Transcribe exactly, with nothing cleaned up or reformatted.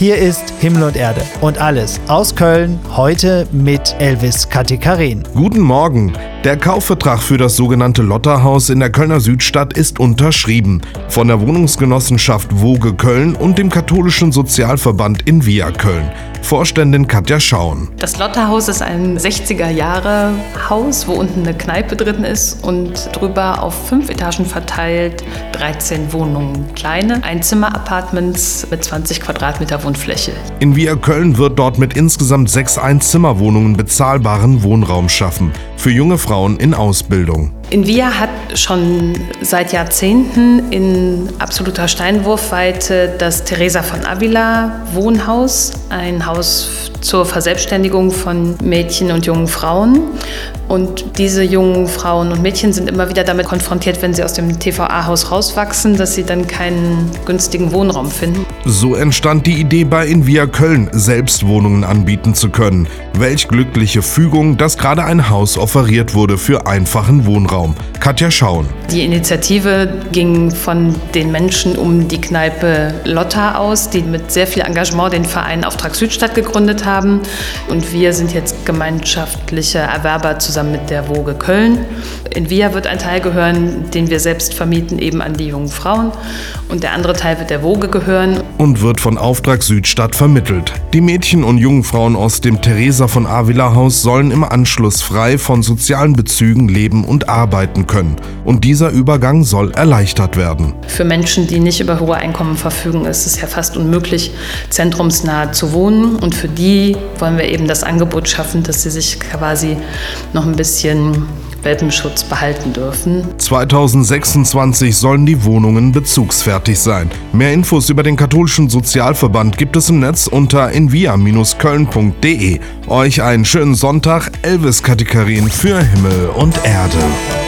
Hier ist Himmel und Erde und alles aus Köln, heute mit Elvis Katikarin. Guten Morgen. Der Kaufvertrag für das sogenannte Lotterhaus in der Kölner Südstadt ist unterschrieben. Von der Wohnungsgenossenschaft Woge Köln und dem katholischen Sozialverband Invia Köln. Vorständin Katja Schauen. Das Lotterhaus ist ein sechziger-Jahre-Haus, wo unten eine Kneipe drin ist und drüber auf fünf Etagen verteilt dreizehn Wohnungen. Kleine Einzimmer-Apartments mit zwanzig Quadratmeter Wohnfläche. Invia Köln wird dort mit insgesamt sechs Einzimmerwohnungen bezahlbaren Wohnraum schaffen. Für junge Frauen in Ausbildung. Invia hat schon seit Jahrzehnten in absoluter Steinwurfweite das Teresa von Avila Wohnhaus, ein Haus zur Verselbstständigung von Mädchen und jungen Frauen. Und diese jungen Frauen und Mädchen sind immer wieder damit konfrontiert, wenn sie aus dem T V A-Haus rauswachsen, dass sie dann keinen günstigen Wohnraum finden. So entstand die Idee bei Invia Köln, selbst Wohnungen anbieten zu können. Welch glückliche Fügung, dass gerade ein Haus offeriert wurde für einfachen Wohnraum. Katja Schauen. Die Initiative ging von den Menschen um die Kneipe Lotta aus, die mit sehr viel Engagement den Verein Auftrag Südstadt gegründet haben. Und wir sind jetzt gemeinschaftliche Erwerber zusammen mit der Woge Köln. Invia wird ein Teil gehören, den wir selbst vermieten, eben an die jungen Frauen. Und der andere Teil wird der Woge gehören. Und wird von Auftrag Südstadt vermittelt. Die Mädchen und jungen Frauen aus dem Teresa von Avila Haus sollen im Anschluss frei von sozialen Bezügen leben und arbeiten können. Und dieser Übergang soll erleichtert werden. Für Menschen, die nicht über hohe Einkommen verfügen, ist es ja fast unmöglich, zentrumsnah zu wohnen. Und für die wollen wir eben das Angebot schaffen, dass sie sich quasi noch ein bisschen Welpenschutz behalten dürfen. zweitausendsechsundzwanzig sollen die Wohnungen bezugsfertig sein. Mehr Infos über den katholischen Sozialverband gibt es im Netz unter invia Bindestrich köln punkt de. Euch einen schönen Sonntag, Elvis Katikarin für Himmel und Erde.